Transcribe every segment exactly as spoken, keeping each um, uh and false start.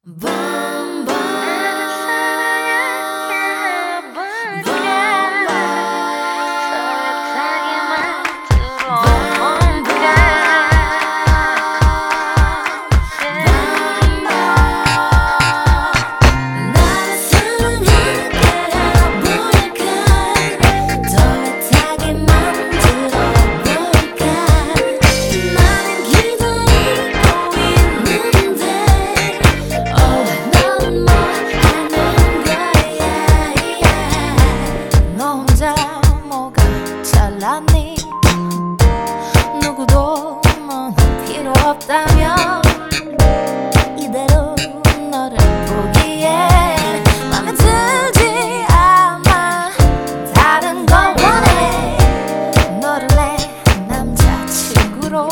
Boom, boom. 잘났니? 누구도 넌 필요 없다면 이대로 너를 보기엔 맘에 들지 않아. 다른 걸 원해. 너를 내 남자친구로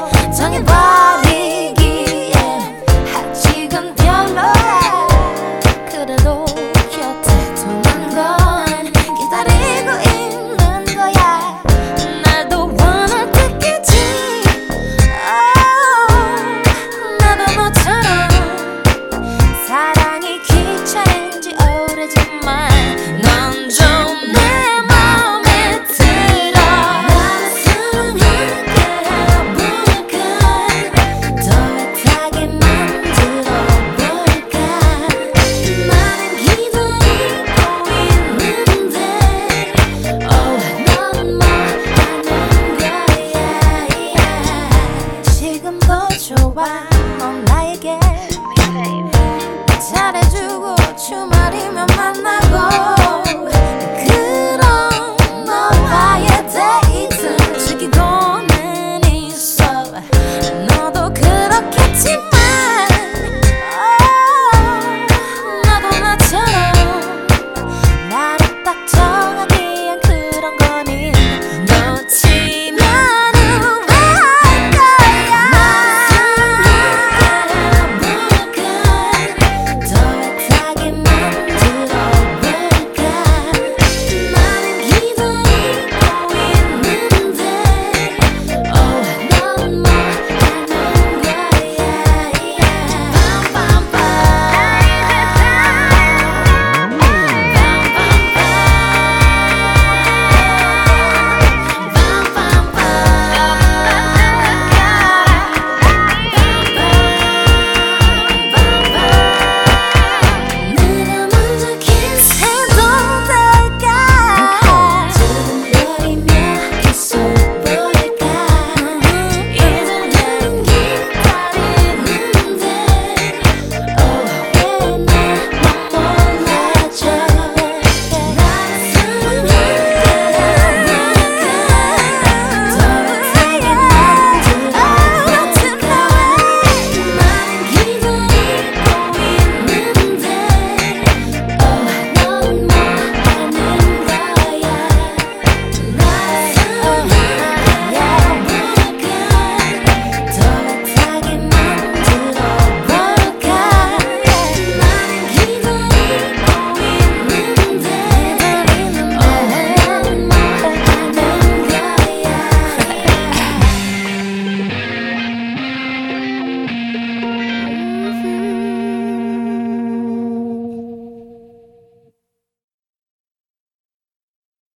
정해버리기엔 아직은 별로야. 그래도 곁에 두는 건 기다리고 있는 거야. 날도 원할 때겠지. oh, 나도 너처럼 사랑이 귀찮은지 오래지만 넌 좀 내 맘에 들어. 나를 사랑할게 해볼까? 더 애타게 만들어볼까? 나는 기다리고 있는데 oh, 너는 뭐 하는 거야? 지금도 좋아. 넌 나에게 잘해주고 주말이면 만나고